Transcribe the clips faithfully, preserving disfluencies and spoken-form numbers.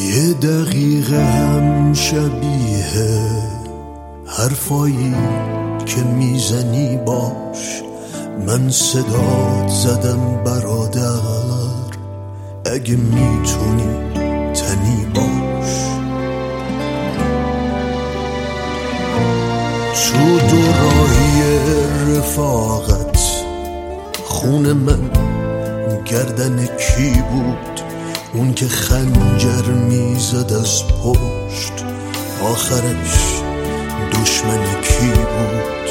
یه دقیقه هم شبیه حرفایی که میزنی باش. من صدات زدم برادر، اگه میتونی تنی باش. تو دوراهی رفاقت خون من گردن کی بود؟ اون که خنجر میزد از پشت آخرش دشمن کی بود؟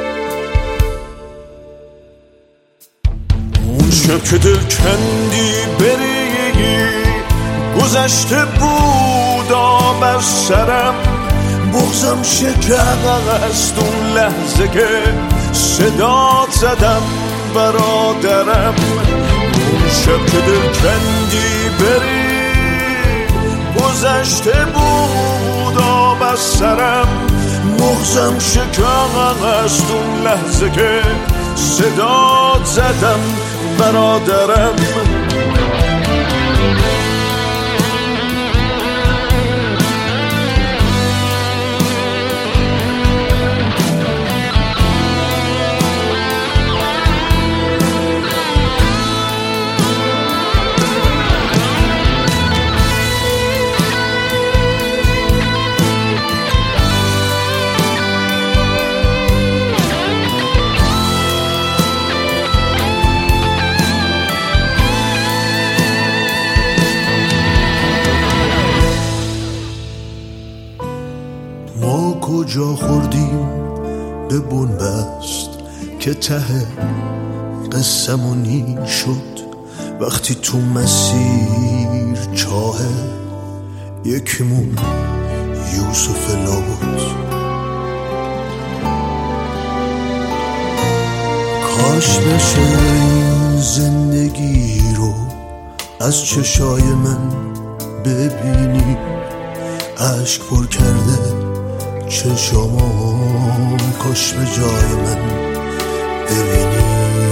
اون شب که دل کندی بری گذشته بود بر سرم، بغضم شکست اون لحظه که صدات زدم برادرم. اون شب که دل کندی بری گذشته بود بر سرم، بغضم شکست اون لحظه که صدات زدم برادرم. ما کجا خوردیم به بنبست که ته قسمونی شد؟ وقتی تو مسیر چاه یکیمون یوسف لا بود. کاش بشه این زندگی رو از چشای من ببینی، اشک پر کرده چشامام، کاش به جای من ببینی.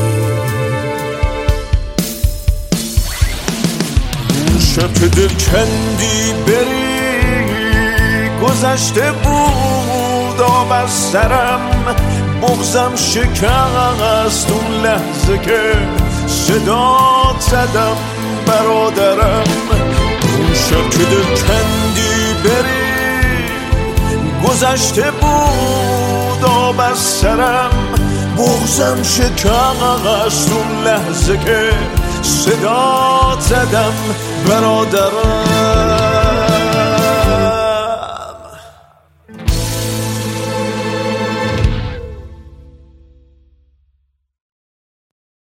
اون شب که دل کندی بری گذشته بود بر سرم، بغضم شکست اون لحظه که صدات زدم برادرم. اون شب که دل کندی بری گذشته بود بر سرم، بغضم شکست اون لحظه که صدات زدم برادرم.